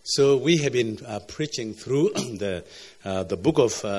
So we have been preaching through the book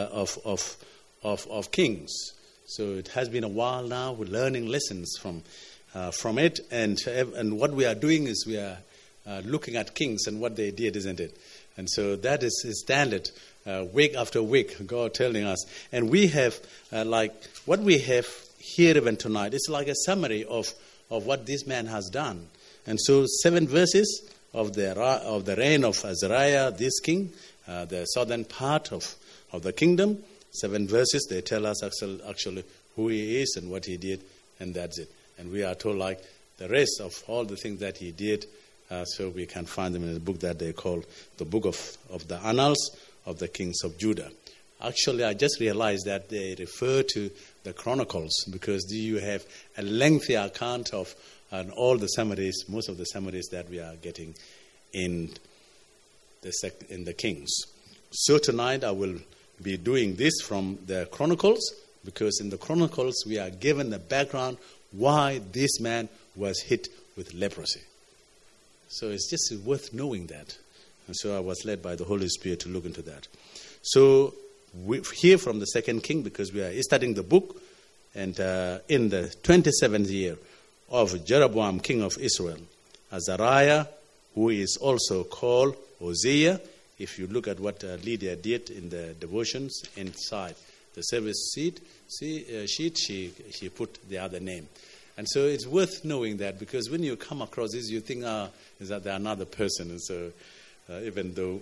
of Kings. So it has been a while now. We're learning lessons from it, and what we are doing is we are looking at kings and what they did, isn't it? And so that is standard week after week. God telling us, and we have like what we have here even tonight. It's like a summary of what this man has done, and so 7 verses. Of the reign of Azariah, this king, the southern part of the kingdom. 7 verses, they tell us actually who he is and what he did, and that's it. And we are told like the rest of all the things that he did, so we can find them in the book that they call the book of the Annals of the Kings of Judah. Actually, I just realized that they refer to the Chronicles because you have a lengthy account of and all the summaries, most of the summaries that we are getting in the Kings. So tonight I will be doing this from the Chronicles, because in the Chronicles we are given the background why this man was hit with leprosy. So it's just worth knowing that. And so I was led by the Holy Spirit to look into that. So we hear from the 2nd King, because we are studying the book, and in the 27th year of Jeroboam, king of Israel, Azariah, who is also called Hosea. If you look at what Lydia did in the devotions inside the service sheet, she put the other name. And so it's worth knowing that, because when you come across this, you think, is that they're another person. And so even though,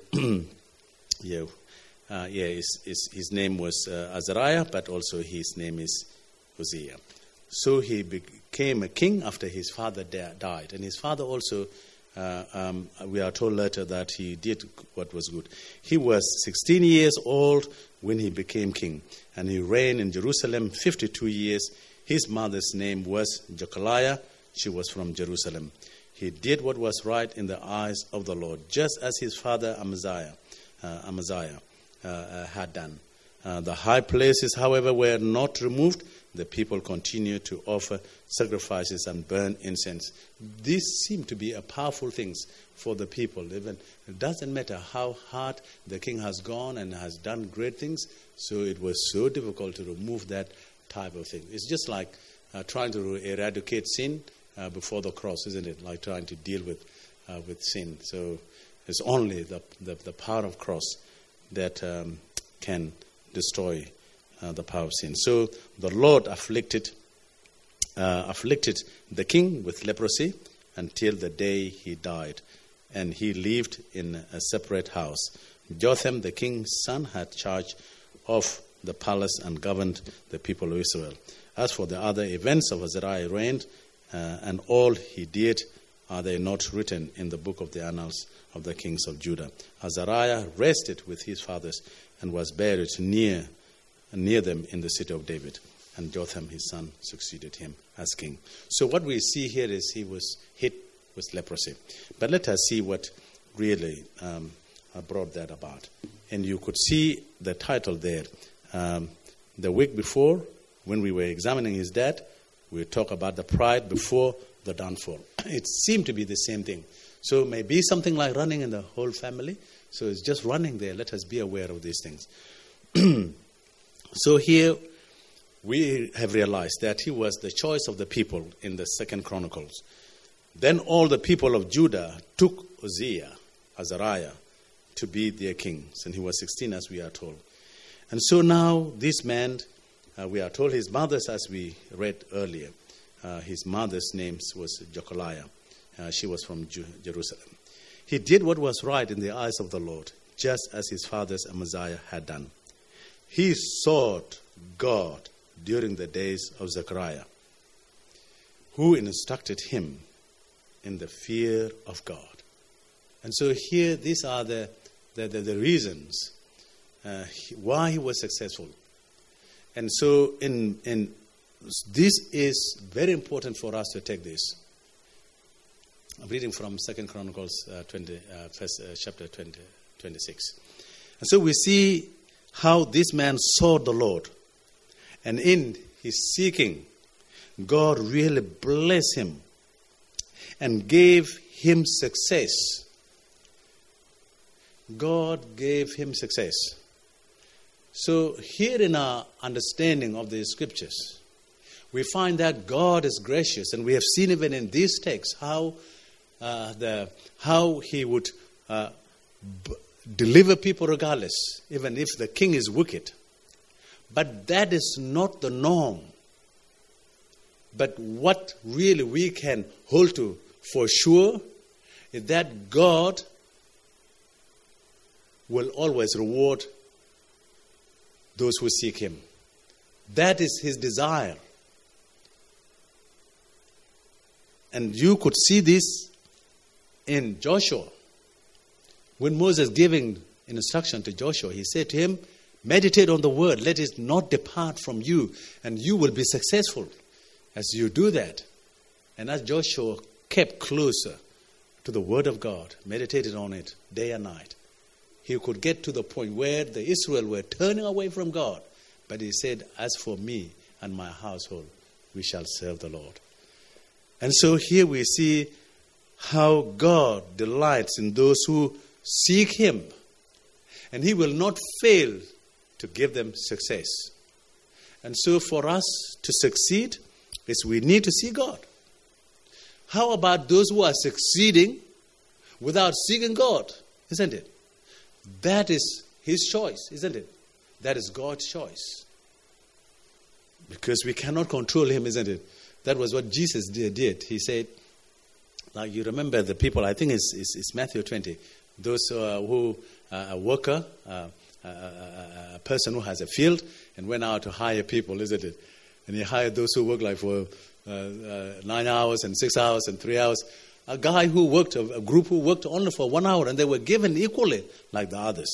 his name was Azariah, but also his name is Hosea. So he became a king after his father died. And his father also, we are told later that he did what was good. He was 16 years old when he became king. And he reigned in Jerusalem 52 years. His mother's name was Jechaliah. She was from Jerusalem. He did what was right in the eyes of the Lord, just as his father Amaziah had done. The high places, however, were not removed. The people continued to offer sacrifices and burn incense. These seem to be powerful things for the people. Even it doesn't matter how hard the king has gone and has done great things, so it was so difficult to remove that type of thing. It's just like trying to eradicate sin before the cross, isn't it? Like trying to deal with sin. So it's only the power of cross that can destroy the power of sin. So the Lord afflicted the king with leprosy until the day he died, and he lived in a separate house. Jotham, the king's son, had charge of the palace and governed the people of Israel. As for the other events of Azariah reigned, and all he did, are they not written in the book of the Annals of the Kings of Judah? Azariah rested with his fathers and was buried near them in the city of David, and Jotham his son succeeded him as king. So what we see here is he was hit with leprosy. But let us see what really brought that about. And you could see the title there. The week before, when we were examining his death, we talked about the pride before the downfall. It seemed to be the same thing. So maybe something like running in the whole family. So it's just running there. Let us be aware of these things. So here we have realized that he was the choice of the people in the 2nd Chronicles. Then all the people of Judah took Azariah, to be their king. And he was 16, as we are told. And so now this man, we are told his mother's, as we read earlier, his mother's name was Jechaliah. She was from Jerusalem. He did what was right in the eyes of the Lord, just as his father's Amaziah had done. He sought God during the days of Zechariah, who instructed him in the fear of God. And so here, these are the reasons why he was successful. And so this is very important for us to take this. I'm reading from 2 Chronicles chapter 26. And so we see how this man sought the Lord. And in his seeking, God really blessed him and gave him success God gave him success. So here in our understanding of the scriptures, we find that God is gracious, and we have seen even in these texts how he would deliver people regardless, even if the king is wicked. But that is not the norm. But what really we can hold to for sure is that God will always reward those who seek him. That is his desire. And you could see this in Joshua. When Moses giving instruction to Joshua, he said to him, meditate on the word, let it not depart from you, and you will be successful as you do that. And as Joshua kept closer to the word of God, meditated on it day and night, he could get to the point where the Israel were turning away from God. But he said, as for me and my household, we shall serve the Lord. And so here we see how God delights in those who seek him. And he will not fail to give them success. And so for us to succeed is we need to see God. How about those who are succeeding without seeking God? Isn't it? That is his choice, isn't it? That is God's choice. Because we cannot control him, isn't it? That was what Jesus did. He said, like you remember the people, I think it's Matthew 20, those who, a worker, a person who has a field and went out to hire people, isn't it? And he hired those who work like for 9 hours and 6 hours and 3 hours. A guy who worked, a group who worked only for 1 hour, and they were given equally like the others.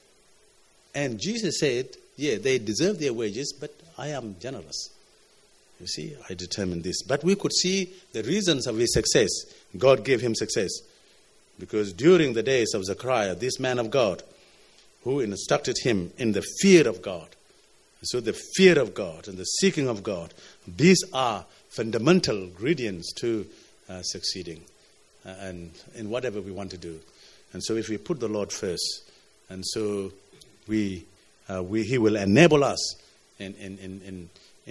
And Jesus said, yeah, they deserve their wages, but I am generous. You see, I determined this. But we could see the reasons of his success. God gave him success. Because during the days of Zechariah, this man of God, who instructed him in the fear of God. So the fear of God and the seeking of God, these are fundamental ingredients to succeeding and in whatever we want to do. And so if we put the Lord first, and so he will enable us in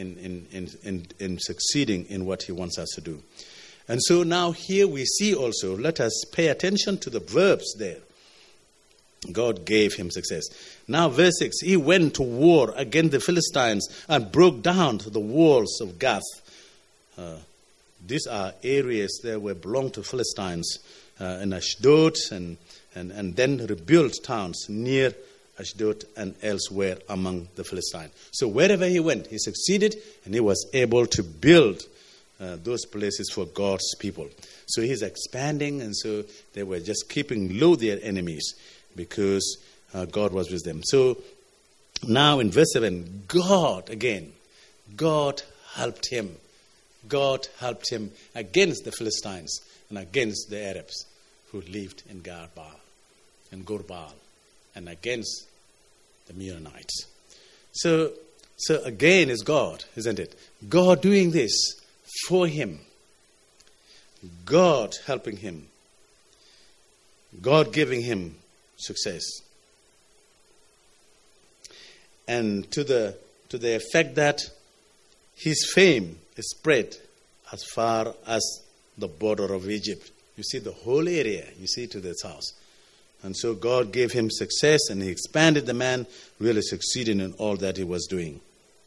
succeeding in what he wants us to do. And so now here we see also, let us pay attention to the verbs there. God gave him success. Now verse 6, he went to war against the Philistines and broke down the walls of Gath. These are areas that were belonged to Philistines in Ashdod and then rebuilt towns near Ashdod and elsewhere among the Philistines. So wherever he went, he succeeded and he was able to build those places for God's people. So he's expanding, and so they were just keeping low their enemies because God was with them. So now in verse 7, God helped him. God helped him against the Philistines and against the Arabs who lived in Garbal and Gurbal and against the Meunites. So again is God, isn't it? God doing this for him. God helping him. God giving him success. And to the effect that his fame is spread as far as the border of Egypt. You see the whole area, you see to the south. And so God gave him success, and he expanded the man, really succeeding in all that he was doing.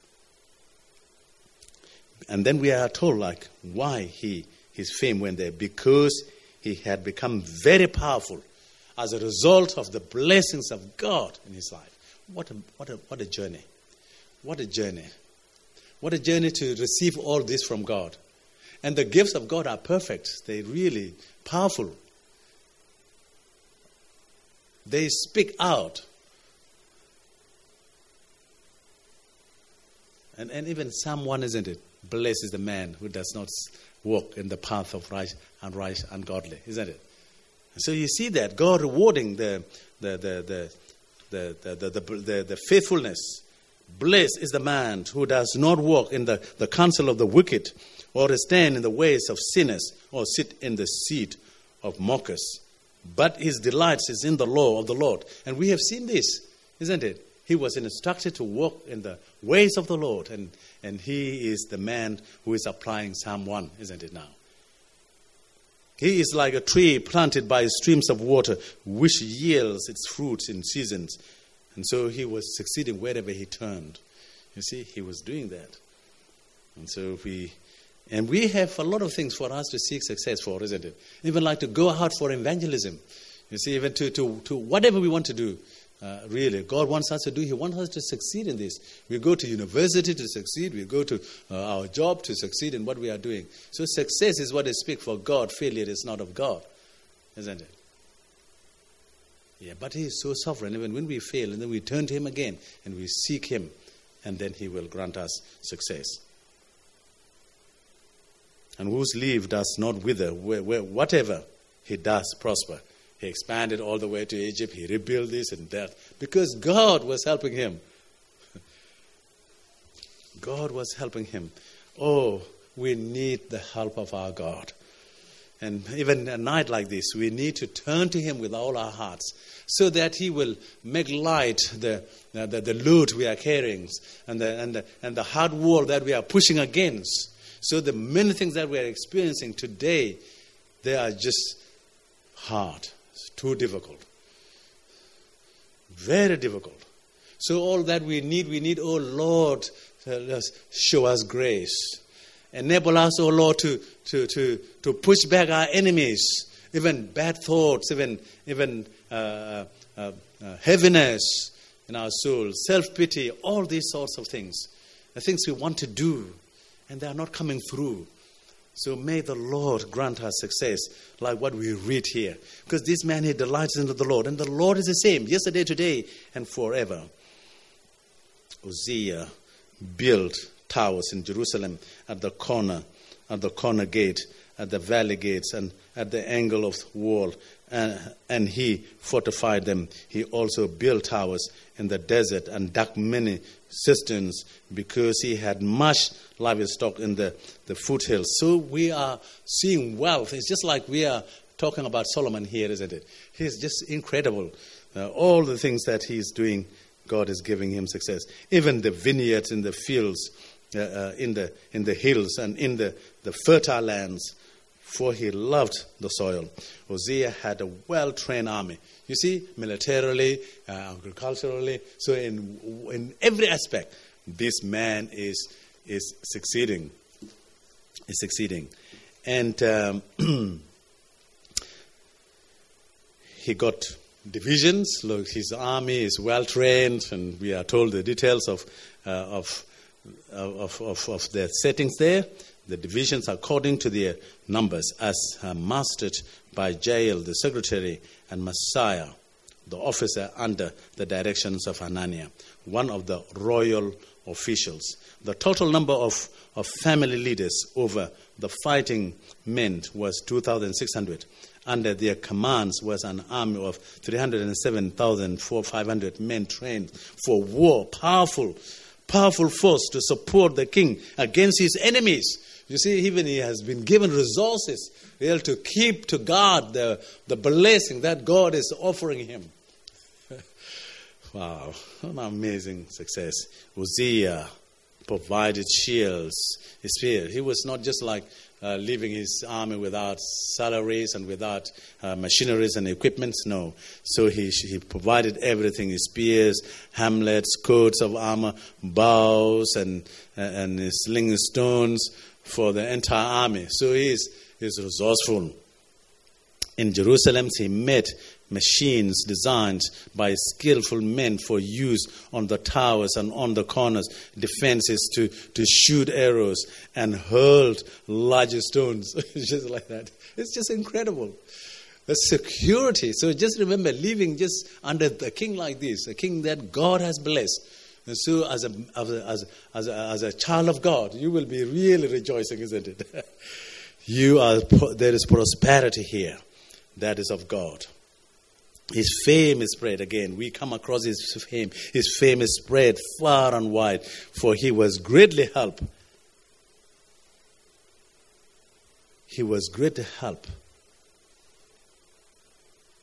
And then we are told why his fame went there. Because he had become very powerful as a result of the blessings of God in his life. What a journey. What a journey. What a journey to receive all this from God. And the gifts of God are perfect. They're really powerful. They speak out. And even Psalm 1, isn't it? Blessed is the man who does not walk in the path of right and ungodly, isn't it? And so you see that God rewarding the faithfulness. Blessed is the man who does not walk in the counsel of the wicked, or stand in the ways of sinners, or sit in the seat of mockers. But his delights is in the law of the Lord. And we have seen this, isn't it? He was instructed to walk in the ways of the Lord. And he is the man who is applying Psalm 1, isn't it now? He is like a tree planted by streams of water, which yields its fruits in seasons. And so he was succeeding wherever he turned. You see, he was doing that. And so we have a lot of things for us to seek success for, isn't it? Even like to go out for evangelism. You see, even to whatever we want to do. Really, God wants us to do. He wants us to succeed in this. We go to university to succeed. We go to our job to succeed in what we are doing. So success is what is speak for God. Failure is not of God, isn't it? Yeah, but He is so sovereign. Even when we fail, and then we turn to Him again, and we seek Him, and then He will grant us success. And whose leaf does not wither, whatever he does prosper. He expanded all the way to Egypt. He rebuilt this and that because God was helping him. God was helping him. Oh, we need the help of our God. And even a night like this, we need to turn to Him with all our hearts so that He will make light the load we are carrying and the hard wall that we are pushing against. So the many things that we are experiencing today, they are just hard. It's too difficult. Very difficult. So all that we need, oh Lord, show us grace. Enable us, oh Lord, to push back our enemies, even bad thoughts, even heaviness in our soul, self-pity, all these sorts of things. The things we want to do, and they are not coming through. So may the Lord grant us success, like what we read here. Because this man, he delights in the Lord. And the Lord is the same, yesterday, today, and forever. Uzziah built towers in Jerusalem at the corner gate, at the valley gates, and at the angle of the wall. And he fortified them. He also built towers in the desert and dug many cisterns because he had much livestock in the foothills. So we are seeing wealth. It's just like we are talking about Solomon here, isn't it? He's just incredible. All the things that he's doing, God is giving him success. Even the vineyards in the fields, in the hills and in the fertile lands, for he loved the soil. Uzziah had a well-trained army. You see, militarily, agriculturally, so in every aspect, this man is succeeding. Is succeeding. And he got divisions. Look, his army is well-trained, and we are told the details of the settings there. The divisions according to their numbers, as mastered by Jael, the secretary, and Messiah, the officer under the directions of Hananiah, one of the royal officials. The total number of family leaders over the fighting men was 2,600. Under their commands was an army of 307,500 men trained for war, powerful force to support the king against his enemies. You see, even he has been given resources to keep, to guard the blessing that God is offering him. Wow, what an amazing success. Uzziah provided shields, spears. He was not just like leaving his army without salaries and without machineries and equipment. No. So he provided everything, his spears, hamlets, coats of armor, bows, and sling stones for the entire army. So he is resourceful. In Jerusalem, he made machines designed by skillful men for use on the towers and on the corners, defenses to shoot arrows and hurled large stones. Just like that. It's just incredible. The security. So just remember, living just under the king like this, a king that God has blessed. And so as a child of God, you will be really rejoicing, isn't it? There is prosperity here that is of God. His fame is spread. Again, we come across his fame. His fame is spread far and wide, for he was greatly helped. He was greatly helped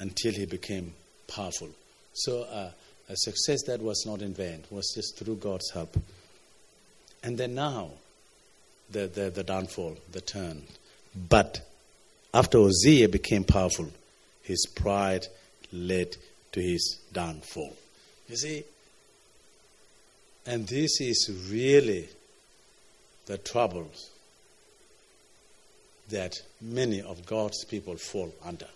until he became powerful. So a success that was not in vain, was just through God's help. And then now, the downfall, the turn. But after Uzziah became powerful, his pride led to his downfall. You see? And this is really the trouble that many of God's people fall under.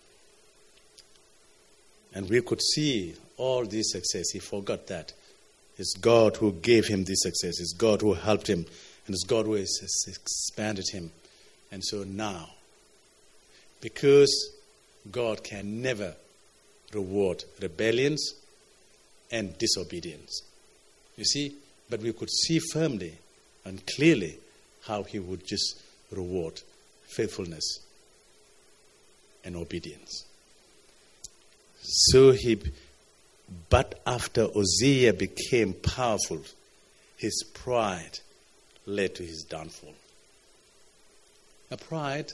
And we could see all this success. He forgot that. It's God who gave him this success. It's God who helped him. And it's God who has expanded him. And so now, because God can never reward rebellions and disobedience. You see? But we could see firmly and clearly how he would just reward faithfulness and obedience. But after Uzziah became powerful, his pride led to his downfall. Now, pride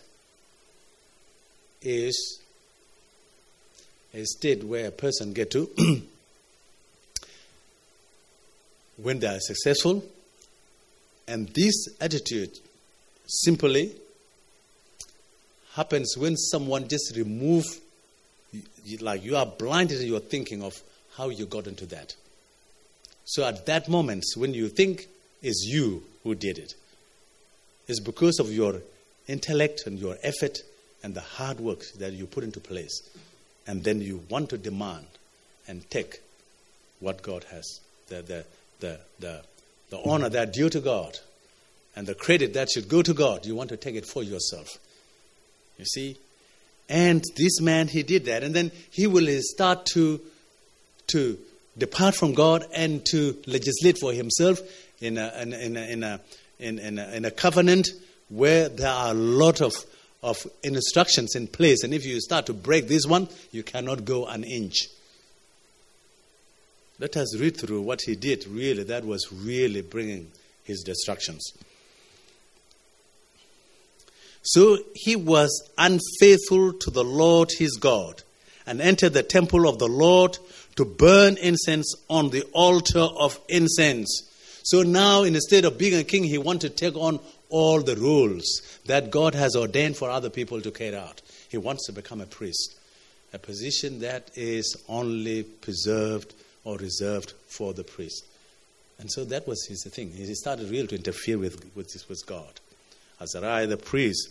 is a state where a person gets to when they are successful, and this attitude simply happens when someone just removes, like you are blinded in your thinking of how you got into that. So at that moment, when you think it's you who did it, it's because of your intellect and your effort and the hard work that you put into place. And then you want to demand and take what God has, the honor that due to God and the credit that should go to God. You want to take it for yourself. You see? And this man, he did that. And then he will start to depart from God and to legislate for himself in a covenant where there are a lot of instructions in place. And if you start to break this one, you cannot go an inch. Let us read through what he did. Really, that was really bringing his destructions. So he was unfaithful to the Lord his God and entered the temple of the Lord to burn incense on the altar of incense. So now, instead of being a king, he wanted to take on all the rules that God has ordained for other people to carry out. He wants to become a priest, a position that is only preserved or reserved for the priest. And so that was his thing. He started really to interfere with God. Azariah the priest,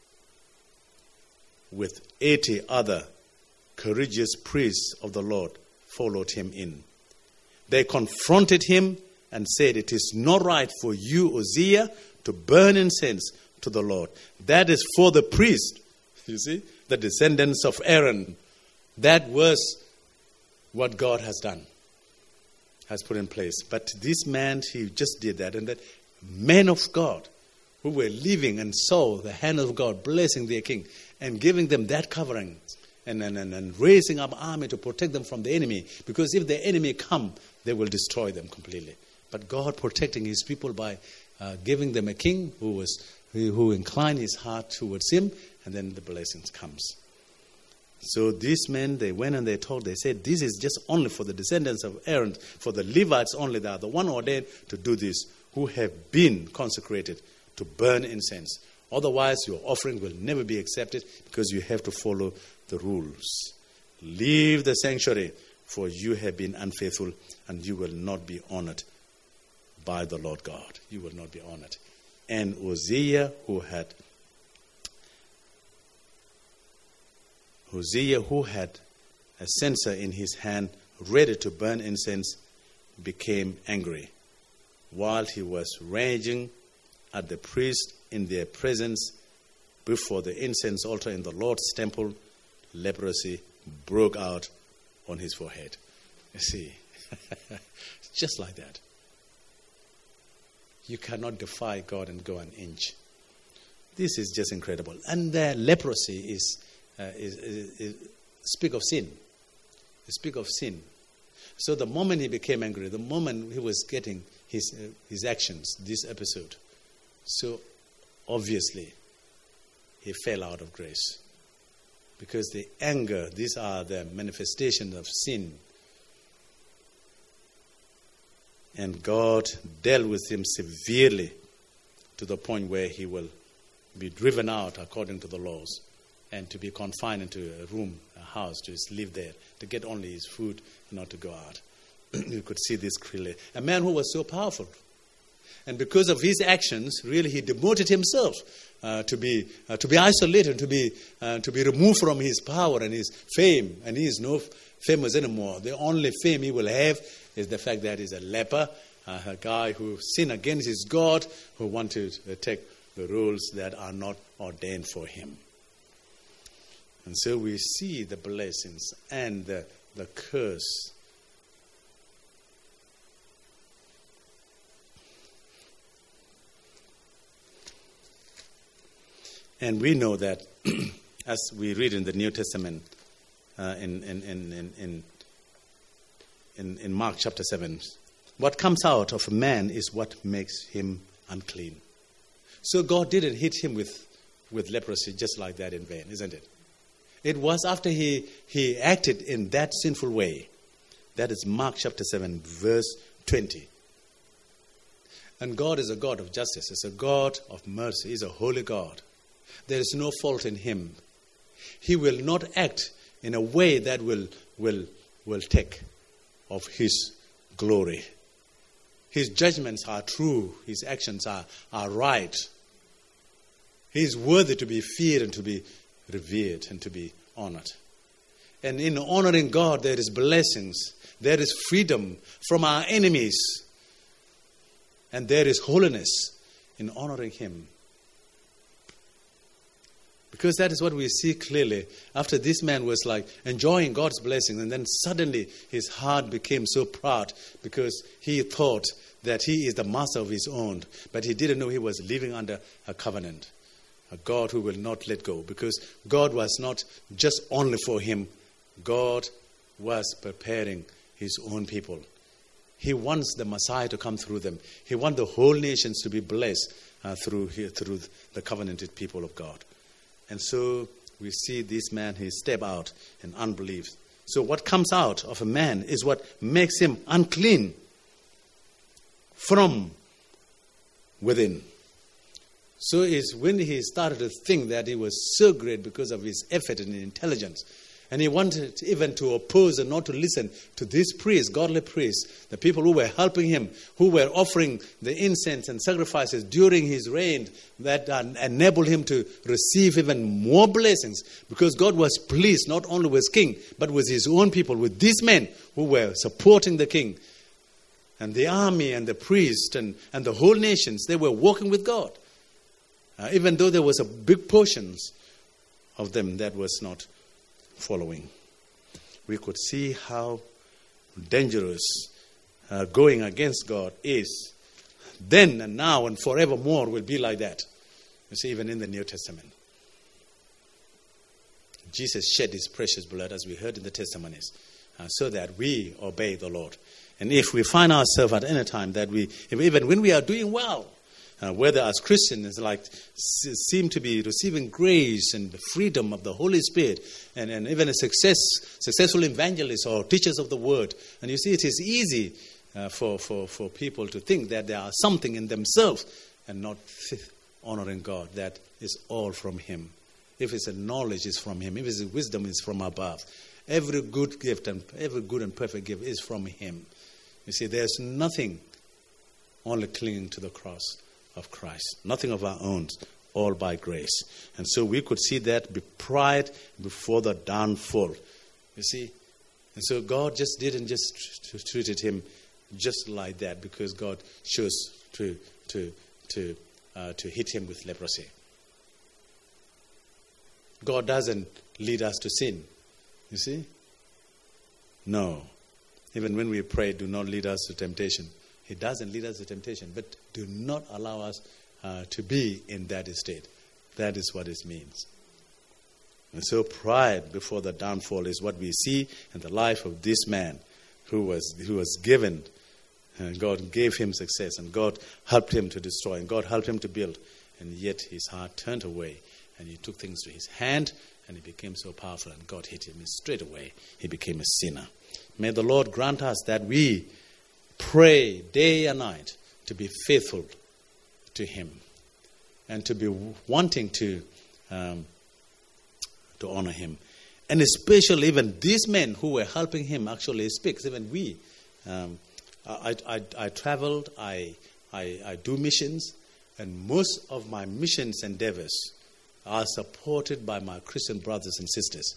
with 80 other courageous priests of the Lord, followed him in. They confronted him and said, "It is not right for you, Uzziah, to burn incense to the Lord. That is for the priest." You see, the descendants of Aaron. That was what God has done, has put in place. But this man, he just did that. And that men of God who were living and saw the hand of God blessing their king and giving them that covering and raising up army to protect them from the enemy. Because if the enemy come, they will destroy them completely. But God protecting his people by giving them a king who inclined his heart towards him, and then the blessings comes. So these men, they went and they said, this is just only for the descendants of Aaron, for the Levites only. They are the one ordained to do this, who have been consecrated to burn incense. Otherwise, your offering will never be accepted because you have to follow the rules. Leave the sanctuary, for you have been unfaithful, and you will not be honored by the Lord God. You will not be honored. And Uzziah, who had a censer in his hand, ready to burn incense, became angry. While he was raging at the priest in their presence before the incense altar in the Lord's temple, leprosy broke out on his forehead. You see, just like that. You cannot defy God and go an inch. This is just incredible. And the leprosy is speak of sin. Speak of sin. So the moment he became angry, the moment he was getting his actions, this episode, so obviously he fell out of grace. Because the anger, these are the manifestations of sin. And God dealt with him severely to the point where he will be driven out according to the laws and to be confined into a room, a house, to just live there, to get only his food and not to go out. You could see this clearly. A man who was so powerful. And because of his actions, really he demoted himself to be isolated, to be removed from his power and his fame. And he is no famous anymore. The only fame he will have is the fact that he's a leper, a guy who sinned against his God, who wanted to take the rules that are not ordained for him. And so we see the blessings and the curse. And we know that, as we read in the New Testament, in Mark chapter 7, what comes out of a man is what makes him unclean. So God didn't hit him with leprosy just like that in vain, isn't it? It was after he acted in that sinful way. That is Mark chapter 7, verse 20. And God is a God of justice. He's a God of mercy. He's a holy God. There is no fault in him. He will not act in a way that will take of his glory. His judgments are true. His actions are right. He is worthy to be feared and to be revered and to be honored. And in honoring God, there is blessings. There is freedom from our enemies. And there is holiness in honoring him. Because that is what we see clearly. After this man was like enjoying God's blessing, and then suddenly his heart became so proud because he thought that he is the master of his own. But he didn't know he was living under a covenant, a God who will not let go. Because God was not just only for him. God was preparing his own people. He wants the Messiah to come through them. He wants the whole nations to be blessed through the covenanted people of God. And so we see this man, he step out in unbelief. So what comes out of a man is what makes him unclean from within. So it's when he started to think that he was so great because of his effort and intelligence. And he wanted even to oppose and not to listen to these priests, godly priests, the people who were helping him, who were offering the incense and sacrifices during his reign that enabled him to receive even more blessings. Because God was pleased not only with king, but with his own people, with these men who were supporting the king. And the army and the priest and the whole nations, they were walking with God. Even though there was a big portions of them that was not following. We could see how dangerous going against God is. Then and now and forevermore will be like that. You see, even in the New Testament. Jesus shed his precious blood, as we heard in the testimonies, so that we obey the Lord. And if we find ourselves at any time that even when we are doing well, whether as Christians seem to be receiving grace and the freedom of the Holy Spirit, and even a successful evangelists or teachers of the word, and you see it is easy for people to think that there are something in themselves and not honoring God. That is all from him. If it's a knowledge, is from him. If it's a wisdom, is from above. Every good gift and every good and perfect gift is from him. You see, there's nothing, only clinging to the cross of Christ. Nothing of our own, all by grace. And so we could see that be pride before the downfall. You see? And so God just didn't just treated him just like that because God chose to hit him with leprosy. God doesn't lead us to sin. You see? No. Even when we pray, do not lead us to temptation. He doesn't lead us to temptation, but do not allow us to be in that state. That is what it means. And so pride before the downfall is what we see in the life of this man who was given. And God gave him success, and God helped him to destroy, and God helped him to build. And yet his heart turned away, and he took things to his hand, And he became so powerful, and God hit him straight away. He became a sinner. May the Lord grant us that we pray day and night to be faithful to him and to be wanting to honor him. And especially even these men who were helping him actually speaks. Even we. I traveled, I do missions, and most of my missions endeavors are supported by my Christian brothers and sisters.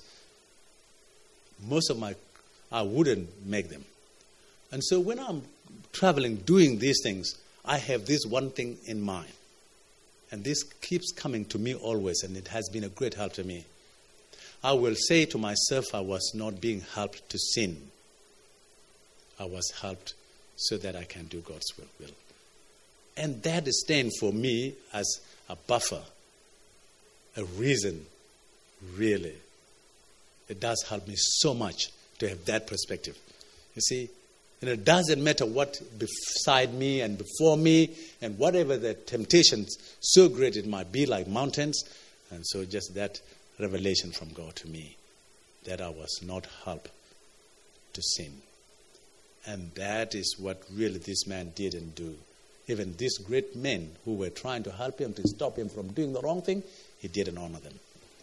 I wouldn't make them. And so when I'm traveling, doing these things, I have this one thing in mind. And this keeps coming to me always, and it has been a great help to me. I will say to myself, I was not being helped to sin. I was helped so that I can do God's will. And that is staying for me as a buffer, a reason, really. It does help me so much to have that perspective. You see, and it doesn't matter what beside me and before me and whatever the temptations, so great it might be like mountains. And so just that revelation from God to me, that I was not helped to sin. And that is what really this man didn't do. Even these great men who were trying to help him, to stop him from doing the wrong thing, he didn't honor them.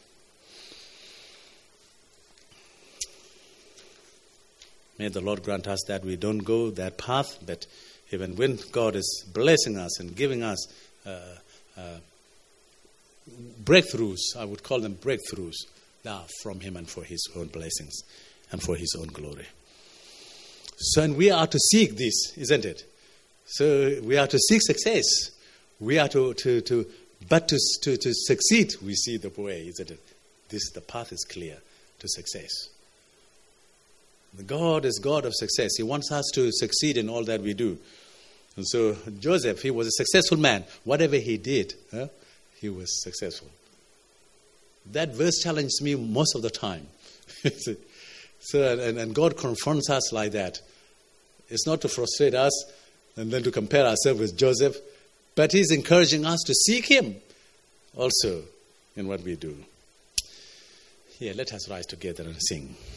May the Lord grant us that we don't go that path, but even when God is blessing us and giving us breakthroughs, I would call them breakthroughs, they are from him and for his own blessings and for his own glory. So, and we are to seek this, isn't it? So we are to seek success. We are to succeed, we see the way, isn't it? The path is clear to success. God is God of success. He wants us to succeed in all that we do. And so Joseph, he was a successful man. Whatever he did, he was successful. That verse challenged me most of the time. So, and God confronts us like that. It's not to frustrate us and then to compare ourselves with Joseph, but he's encouraging us to seek him also in what we do. Here, let us rise together and sing.